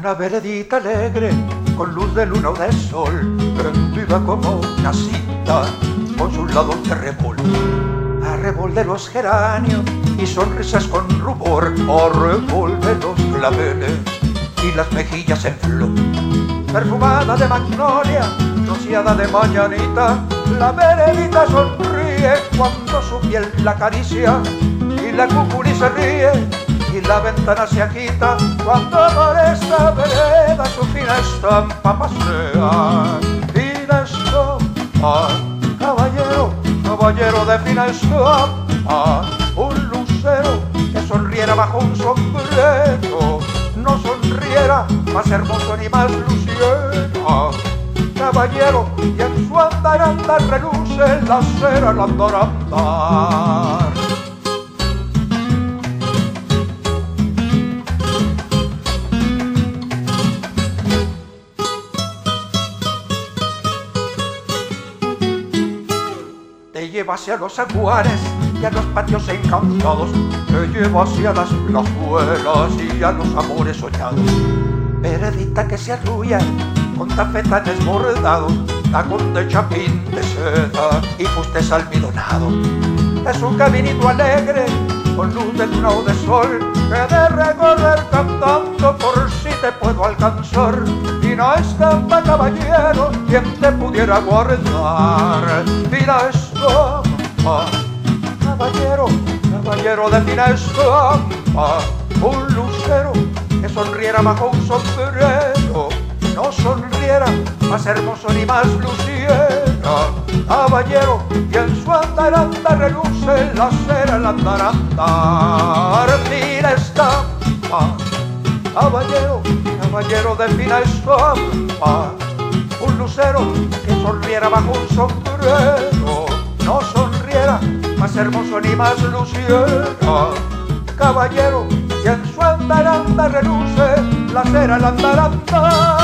Una veredita alegre, con luz de luna o de sol, viva como una cita, con sus lados de arrebol de los geranios y sonrisas con rubor, arrebol de los claveles y las mejillas en flor. Perfumada de magnolia, rociada de mañanita, la veredita sonríe cuando su piel la acaricia, y la cucuri se ríe y la ventana se agita cuando por esta vereda su fina estampa pasea. Fina estampa, caballero, caballero de fina estampa, un lucero que sonriera bajo un sombrero, no sonriera más hermoso ni más luciera. Caballero, y en su andaranda reluce la cera al andar andar. Te lleva hacia los aguares y a los patios encantados, te lleva hacia las plazuelas y a los amores soñados. Veredita que se arrulla con tafetanes bordados, tacón de chapín de seda y fustes almidonado. Es un caminito alegre con luz de luna o de sol, que de recorrer cantando por si te puedo alcanzar. Y no estampa, caballero, quien te pudiera guardar. Fina estampa, caballero, caballero de fina estampa, un lucero que sonriera bajo un sombrero, no sonriera más hermoso ni más luciera. Caballero, y en su andaranda reluce la cera al andar andar. Fina estampa, caballero, caballero de fina estampa, un lucero que sonriera bajo un sombrero, no sonriera más hermoso ni más luciera. Caballero, y en su andaranda reluce la cera al andar andar.